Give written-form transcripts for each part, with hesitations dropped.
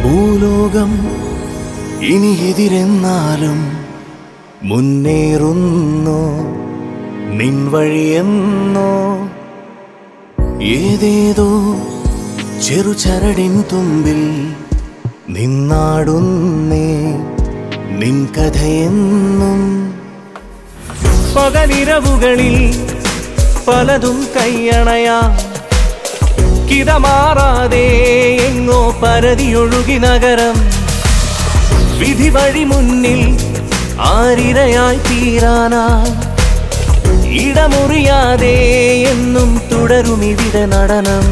ഭൂലോകം ഇനി എതിരെന്നാലും മുന്നേറുന്നു നിൻ വഴിയെന്നോ ഏതേതോ ചെറുചരടിൻ തുമ്പിൽ നിന്നാടുന്നേ നിൻ കഥയെന്നും പകലിരവുകളിൽ പലതും കയ്യണയാ കിതമാറാതെ എങ്ങോ പരതിയൊഴുകി നഗരം വിധി വഴി മുന്നിൽ ആരിരയായി തീരാനാ ഇടമുറിയാതെ എന്നും തുടരുമിവിടെ നടനം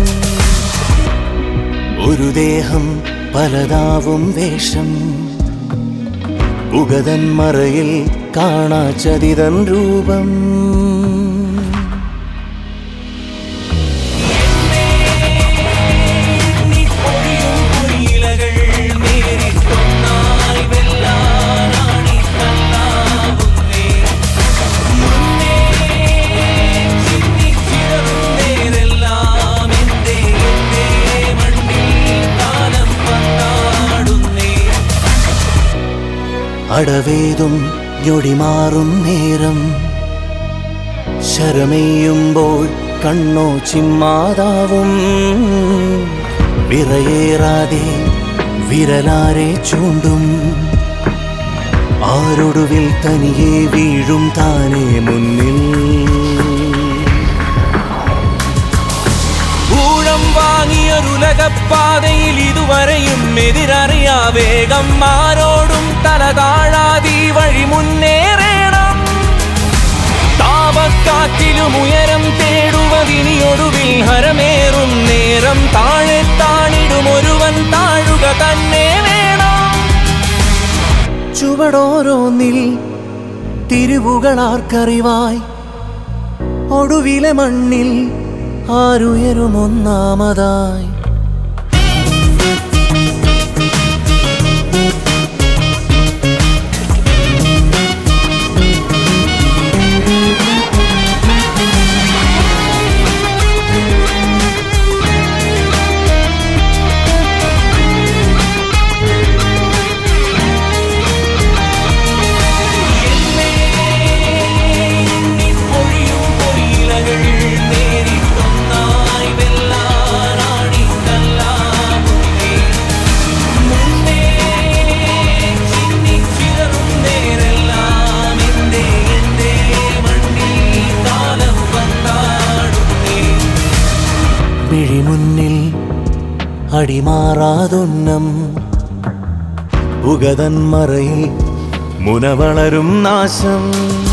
ഒരു ദേഹം പലതാവും വേഷം ഉഗതൻ മറയിൽ കാണാച്ചതിതൻ രൂപം അടവേതും ഞൊടിമാറും നേരം ശരമെയ്യുമ്പോൾ കണ്ണോ ചിമ്മാതാവും വിറയേറാതെ വിരലാരെ ചൂണ്ടും ആരൊടുവിൽ തനിയെ വീഴും താനേ മുന്നിൽ ഊഴം വാങ്ങിയൊരുലകപ്പാതയിൽ ഇതുവരെയും എതിരറിയാ വേഗം ആരോടും തല താഴാതി വഴി മുന്നേറണം താപക്കാറ്റിലും ഉയരം തേടുവതിനിയൊടുവിൽ ഹരമേറും നേരം താഴെ താണിടും ഒരുവൻ താഴുക തന്നെ വേണം ചുവടോരോന്നിൽ തിരിവുകളാർക്കറിവായി ഒടുവിലെ മണ്ണിൽ ആരുയരുമൊന്നാമതായി മിഴിമുന്നിൽ അടിമാറാതൊന്നം ഉഗതൻ മറയിൽ മുനവളരും നാശം